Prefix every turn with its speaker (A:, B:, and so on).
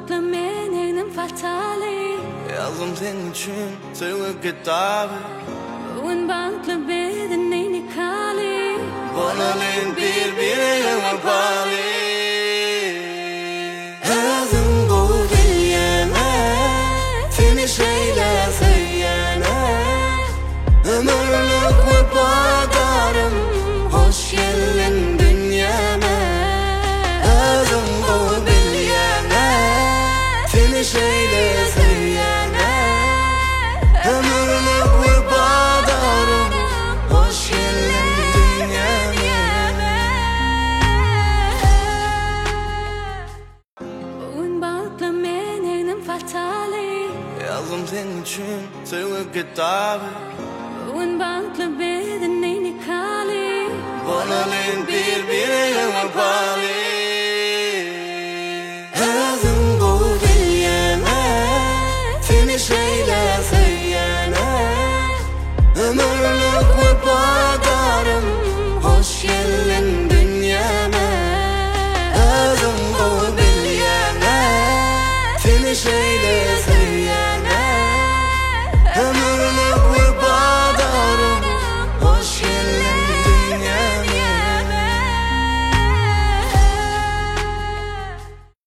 A: bakla mening fatali.
B: Yazdım senin için sevip gitarı.
A: Bugün bakla bedenini kali.
B: Bonalin birbirine bağlı. Özüm bu dilyeme, seni şeyle söyleyene. Ömürlük vurbadarım, hoş geldin dünyama. Özüm bu dilyeme, seni şeyle söyleyene. Ömürlük vurbadarım, hoş geldin dünyama.
A: Bugün bakla mening fatali.
B: Yazdım senin için sevip gitarı.
A: Bugün bakla bedenini kali.
B: Bonalin birbirine bağlı. Özüm bu dilyeme, seni şeyle söyleyene. Ömür